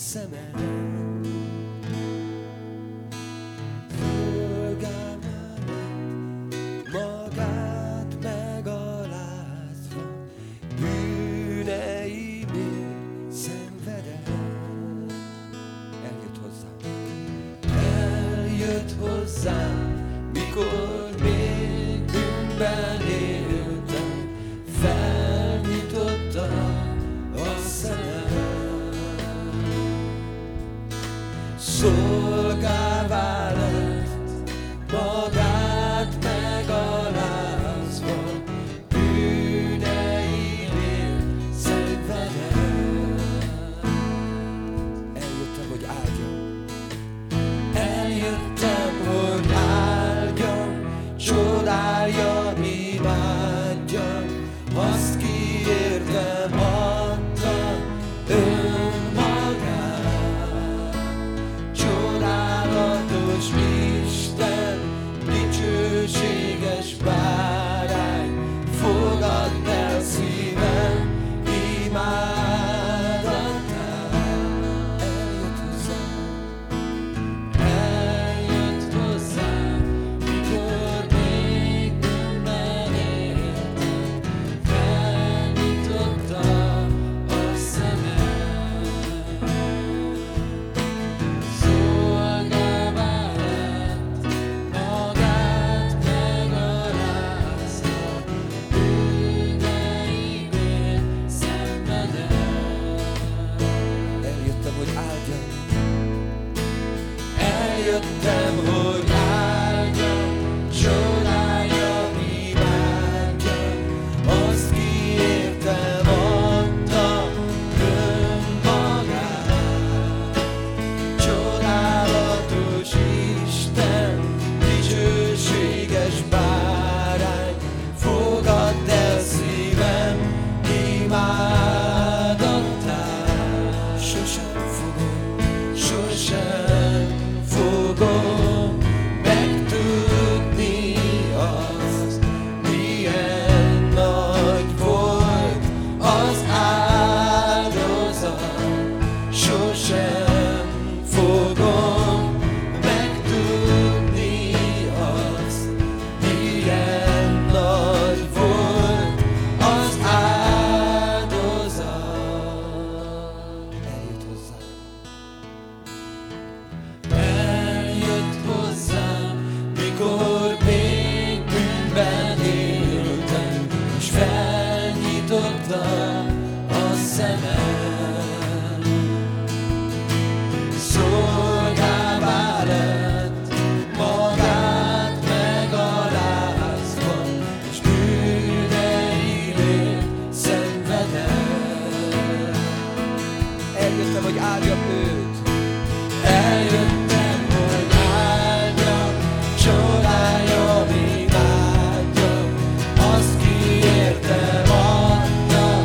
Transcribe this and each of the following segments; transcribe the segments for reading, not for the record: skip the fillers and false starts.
szemem. Szolgálva lett, magát megalázva, bűneimért szenvedett. Eljött hozzám. Eljött hozzám, mikor még bűnben éltem, felnyitotta a szemem. Szolgává lett, magát megalázva, bűneimért szenvedett. Eljöttem, hogy áldjam. Eljöttem, hogy áldjam, csodáljam, imádjam, azt ki értem adta önmagát. Csodálatos Isten, dicsőséges bárány, fogadd el szívem imádatát. Eljött hozzám, mikor még bűnben éltem, felnyitotta a szemem. Szolgává lett, magát megalázva, bűneimért szenvedett. Eljöttem, hogy áldjam. Eljöttem, hogy áldjam, csodáljam, imádjam, azt ki értem adta önmagát. Csodálatos Isten, dicsőséges bárány, fogadd el szívem imádatát. Sosem fogom megtudni azt, milyen nagy volt az áldozat. Sosem fogom megtudni azt, milyen nagy volt az áldozat. Eljött hozzám. Eljött hozzám, mikor még bűnben éltem, és felnyitotta a szemem. Szolgává lett, magát megalázva, és bűneimért szenvedett. Eljöttem, hogy áldjam őt. Eljöttem, hogy áldjam, csodáljam, imádjam, azt ki értem adta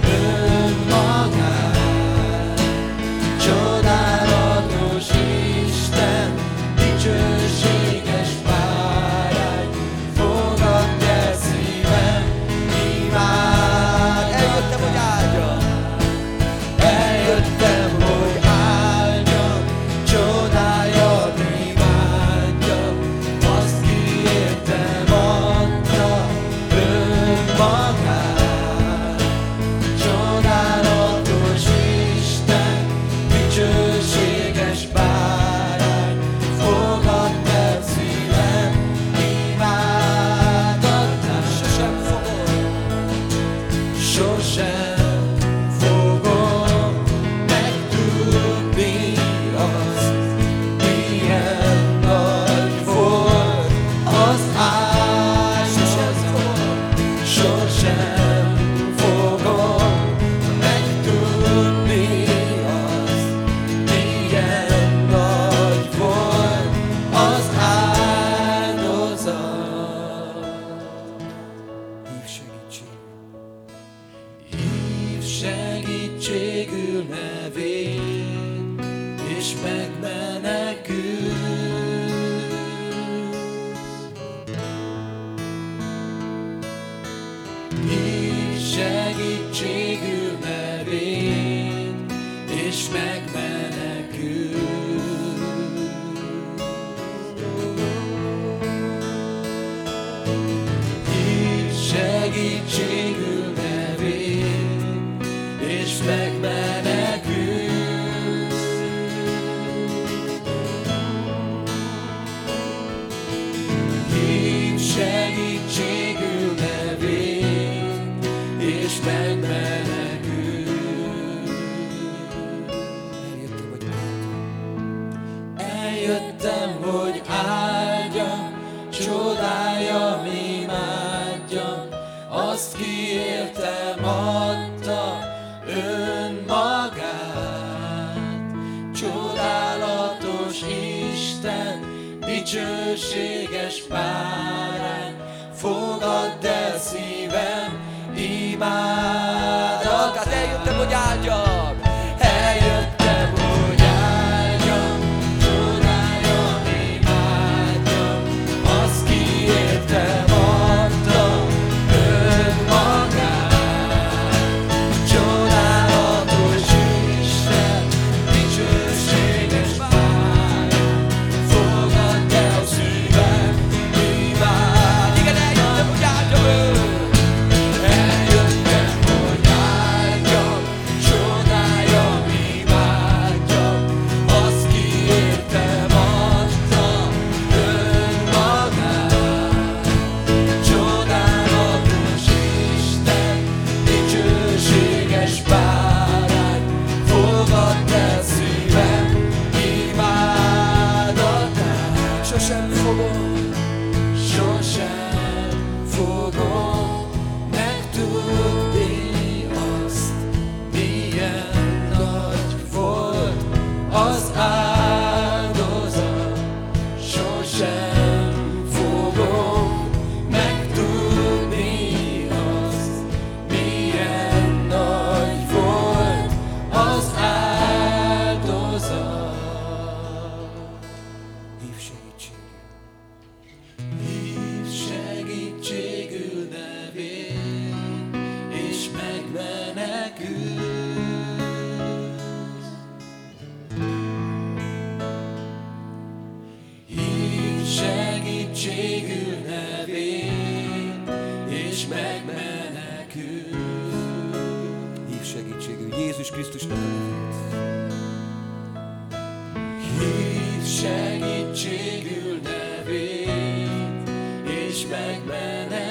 önmagát. Csodálatos Isten, dicsőséges bárány, fogadd el szívem imád. Eljöttem, hogy áldjam. Eljöttem, hogy áldjam, csodáljam, imádjam, azt ki értem adta önmagát. Csodálatos Isten, dicsőséges bárány, fogadd el szívem imádatát. Sosem fogom megtudni azt, milyen nagy volt az áldozat. Sosem fogom megtudni azt, milyen nagy volt az áldozat. Hív segítségül nevén, és megmenekülsz. Hív segítségül nevén, és megmenekülsz. dicsőséges bárány, fogadd el szívem imádat. Eljöttem, hogy áldjam. Eljöttem, hogy áldjam, csodáljam, imádjam, azt ki értem adta önmagát. Csodálatos Isten, dicsőséges bárány, fogadd el szívem imádat. Igen, eljöttem, hogy áldjam őt. Eljöttem, hogy áldjam, csodáljam, imádjam, azt ki értem adta önmagát. Csodálatos Isten, dicsőséges bárány, fogadd el szívem imádatát. Sosem fogom megtudni azt, milyen nagy volt az áldozat. Sosem fogom megtudni azt, milyen nagy volt az áldozat. Hív segítségül nevén, és megmenekülsz. Hív segítségül nevén, és megmenekülsz. Hív segítségül Jézus Krisztusnak a nevét. Hív segítségül nevét, és megmenekülsz.